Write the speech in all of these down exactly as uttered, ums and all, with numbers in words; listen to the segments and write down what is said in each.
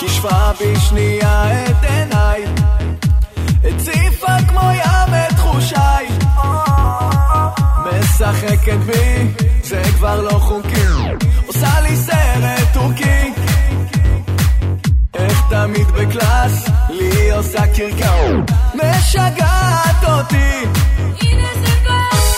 כשפה בשנייה את עיניי, הציפה כמו ים את תחושיי, משחקת בי, זה כבר לא חוקי, עושה לי סרט טורקי, איך תמיד בקלאס, לי עושה קרקעו, משגעת אותי. הנה זה בא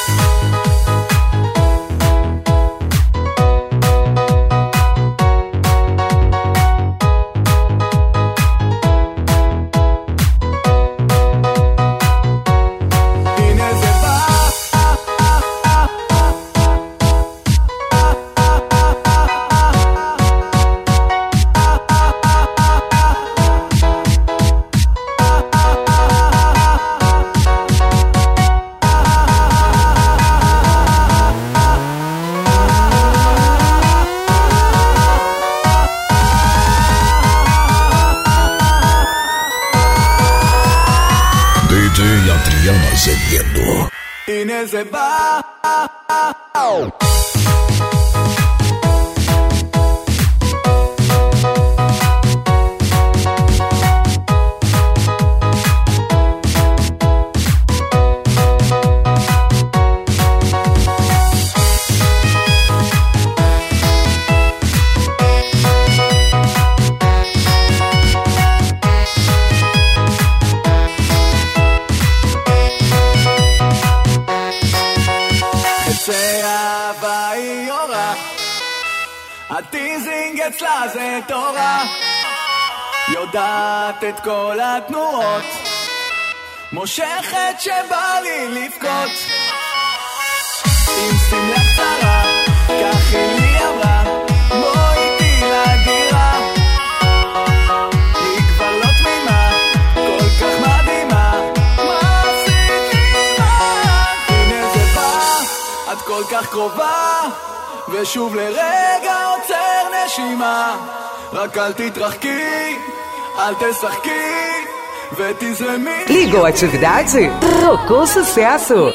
Adriano Azevedo. הנה זה בא שהאהבה היא אורה, הטיזינג אצלה זה תורה, יודעת את כל התנועות, מושכת שבא לי לבכות, עם סמלה קצרה, כך היא לי אמרה, בוא איתי לדירה, היא כבר לא תמימה, כל כך מדהימה, מה עשית לי מה? הנה זה בא, את כל כך קרובה, ושוב לרגע עוצר נשימה, רק אל תתרחקי, אל תשחקי, ותזרמי. Ligou a atividade? Trocou sucesso.